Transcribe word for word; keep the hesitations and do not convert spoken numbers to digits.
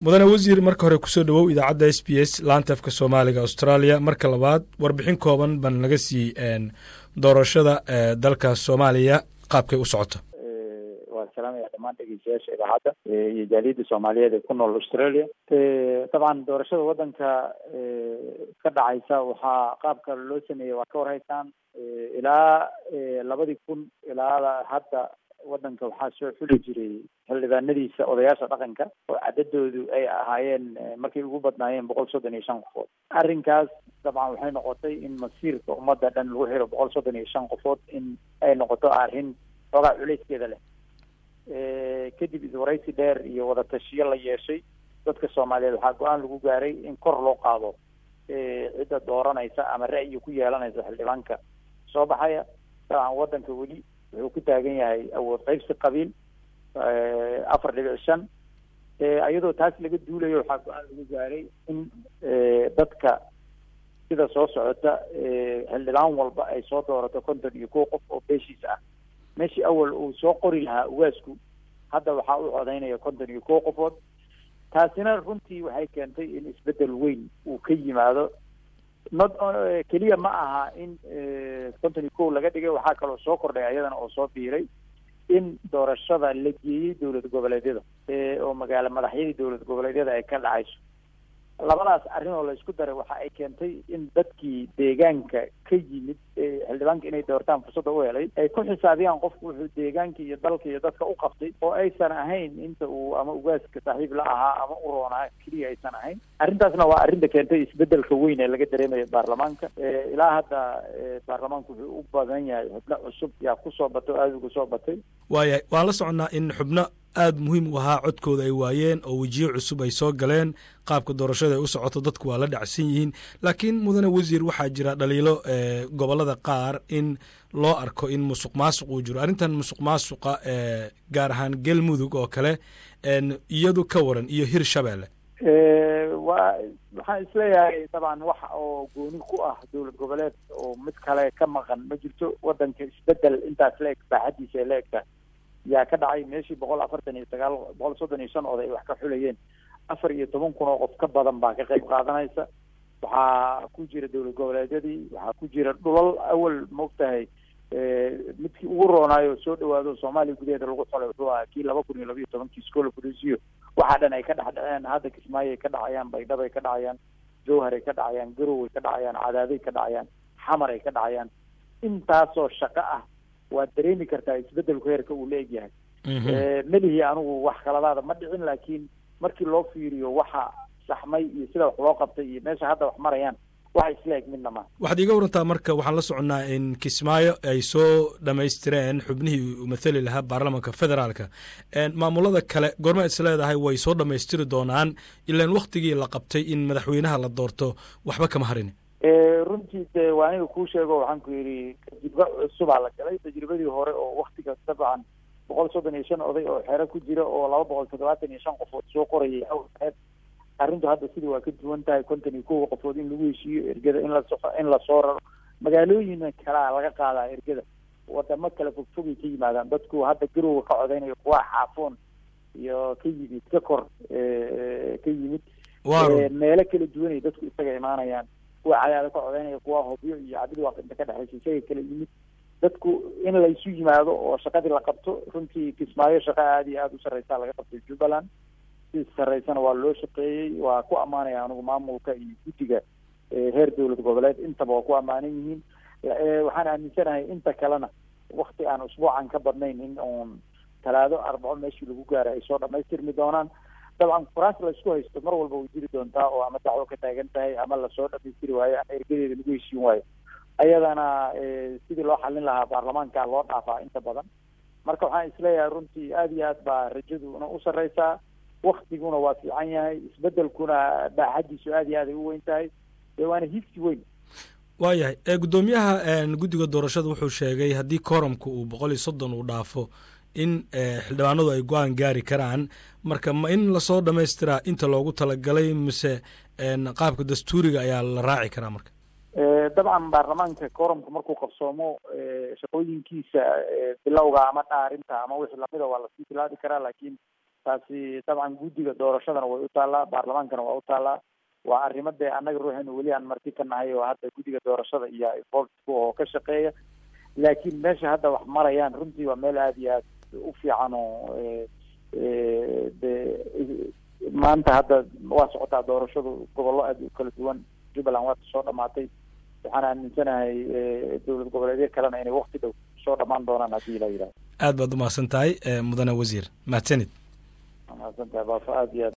mudane wasiir marka hore kusoo dhawow idaacadda S B S laanta afka Soomaaliga Australia marka labaad warbixin kooban ban naga sii een doorashada dalka Soomaaliya qaabkay u socoto ee waa salaamaya dhamaan dhageystayaasha idaacadda iyo jaaliyada Soomaaliyeed ee ku nool Australia ee taban doorashada wadanka ee ka dhacaysa waxa qaabka loo sameeyay waa ka warhaysan ilaa labadii kun ilaa hadda wadanka waxaa soo xuli jiray xildhibaanadiisa odayaasha dhaqanka oo cadadoodu ay ahaayeen markay ugu badnaayeen boqol soddon iyo shan qofood arrinkaas dabcan waxay noqotay in masiirka ummadda dhan lagu xiro boqol soddon iyo shan qofood in ay noqoto arrin xogaa culeyskeeda leh ee kadib iswaraysi dheer iyo wada tashiyo la yeeshay dadka Soomaaliyeed waxaa go'aan lagu gaaray in kor loo qaado ee cidda dooranaysa ama ra'yi ku yeelanaysa xildhibaanka soo baxaya dabcan wadanka weli wuxuu ku taagan yahay awood qaybsi qabiil afar dhibic shan iyadoo taas laga duulayo waxaa go'aan lagu gaaray in dadka sida soo socota xildhibaan walba ay soo doorato konton iyo kow qof oo beeshiis ah meeshii awal uu soo qori lahaa ugaasku hadda waxaa u codaynaya konton iyo kow qofood taasina runtii waxay keentay in isbedel weyn uu ka yimaado not kaliya ma aha in konton iyo kow laga dhigay waxaa kaloo soo kordhay ayadana oo soo biiray in doorashada la geeyey dowlad goboleedyada oo magaalo madaxyadii dowlad goboleedyada ay ka dhacayso labadaas arrin oo la isku daray waxa ay keentay in dadkii deegaanka ka yimid xildhibaanka inay doortaan fursadda u helay ay ku xisaabiyaan qofku wuxuu deegaanka iyo dalka iyo dadka u qabtay oo aysan ahayn inta uu ama ugaaska saaxiib la ahaa ama u roonaa keliya aysan ahayn arrintaasna waa arrinta keentay isbedelka weyn ee laga dareemayo baarlamaanka ilaa hadda baarlamaanku wuxuu u badan yahay xubno cusub yaa kusoo bato aada ugu soo batay waayahay waan la soconaa in xubno aad muhiim u ahaa codkooda ay waayeen oo wajiyo cusub ay soo galeen qaabka doorashada ay u socoto dadku waa la dhacsan yihiin laakiin mudane wasiir waxaa jira dhaliilo gobolada qaar in loo arko in musuq maasuq uu jiro arrintan musuq maasuqa gaar ahaan galmudug oo kale iyadu ka waran iyo hirshabeelle waa waxaan isleeyahay dabcan wax oo gooni ku ah dowlad goboleed oo mid kale ka maqan ma jirto wadanka isbedel intaas la eg baaxadiisa la egta yaa ka dhacay meeshii boqol afartan iyo sagaal boqol soddon iyo shan oday ay wax ka xulayeen afar iyo toban kun oo qof ka badan baa ka qayb qaadanaysa waxaa ku jira dowlad goboleedyadii waxaa ku jira dhulal awal moogtahay midkii ugu roonaayo soo dhawaado Soomaaliya gudaheeda lagu xolay wuxuu ahaa kii laba kun iyo laba iyo tobankii iskoola Burusiyo waxaa dhan ay ka dhex dhaceen hadda Kismaayo ay ka dhacayaan Baydhabo ay ka dhacayaan Jowhar ay ka dhacayaan Garowe ay ka dhacayaan Cadaadey ka dhacayaan Xamar ay ka dhacayaan intaasoo shaqo ah waa dareemi kartaa isbedelku heerka uu leeyahay melihi anigu wax kaladaada ma dhicin laakiin markii loo fiiriyo waxa saxmay iyo sida wax loo qabtay iyo meesha hadda wax marayaan waxa isla eg midna ma waxaad iga warantaa marka waxaan la soconaa in Kismaayo ay soo dhamaystireen xubnihii u mathali lahaa baarlamaanka federaalka maamulada kale goorma is leedahay way soo dhamaystiri doonaan ilaan waqtigii la qabtay in madaxweynaha la doorto waxba kama harin runtii de waa aniga kuu sheego waxaan ku yidhi tajribo cusubaa la galay tajribadii hore oo waktiga dabcan boqol soddon iyo shan oday oo xero ku jira oo laba boqol toddobaatan iyo shan qofood soo qorayay awgeed arrintu hadda sidii waa ka duwan tahay konton iyo kow qofood in lagu heshiiyo ergada in la soco in la soo raro magaalooyin kalaa laga qaadaa ergada wadamo kale fogfogay ka yimaadaan dadku hadda Garowe ka codaynayo kuwa xaafoon iyo ka yimid ka kor ka yimid meelo kala duwan ay dadku isaga imaanayaan kuwa cadaada ka codeynaya kuwa hobyo iyo cabdi waa inta ka dhaxaysa shay kala yimid dadku in la isu yimaado oo shaqadii la qabto runtii Kismaayo shaqo aad iyo aad u sareysa laga qabtay Jubbaland si sareysana waa loo shaqeeyay waa ku amaanaya anigu maamulka iyo guddiga heer dowlad goboleed intaba waa ku amaanan yihiin waxaan aaminsanahay inta kalena waqti aan usbuucan ka badnayn in uun talaado arbaco meeshii lagu gaaray ay soo dhamaystirmi doonaan dabcan kuraas la isku haysto mar walba way jiri doontaa oo ama dacwo ka taagan tahay ama lasoo dhamaystiri waayo ama ergadeeda lagu heshiin waayo ayadana sidii loo xallin lahaa baarlamaanka loo dhaafaa inta badan marka waxaan isleeyahay runtii aada iyo aad baa rajaduna u sarreysaa waktiguna waa fiican yahay isbedelkuna baaxadiisu aada iyo aad ay u weyn tahay dee waana higsi weyn waayahay guddoomiyaha guddiga doorashada wuxuu sheegay haddii koramka uu boqol iyo soddon uu dhaafo in xildhibaanadu ay go-aan gaari karaan marka ma in lasoo dhamaystiraa inta loogu talagalay mise qaabka dastuuriga ayaa la raaci karaa marka dabcan baarlamaanka koramka markuu qabsoomo shaqooyinkiisa bilowga ama dhaarinta ama wixii lamida waa lasii bilaabi karaa laakiin taasi dabcan guddiga doorashadana way u taallaa, baarlamaankana waa u taallaa. waa arrimo dee annaga ruuxeenu weli aan marti ka nahay oo hadda guddiga doorashada iyo boortka oo ka shaqeeya. laakiin meesha hadda wax marayaan runtii waa meel aada iyo aad u fiican oo de maanta hadda waa socotaa doorashadu gobollo aad u kala duwan. jubbaland waa soo dhamaatay, waxaan aaminsanahay dowlad goboleedyo kalena inay wakti dhow soo dhamaan doonaan haddii la yidhahdo. aad baad umahadsan tahay mudane wasiir. mahadsanid. mahadsan tahay baafa aad iyo aad.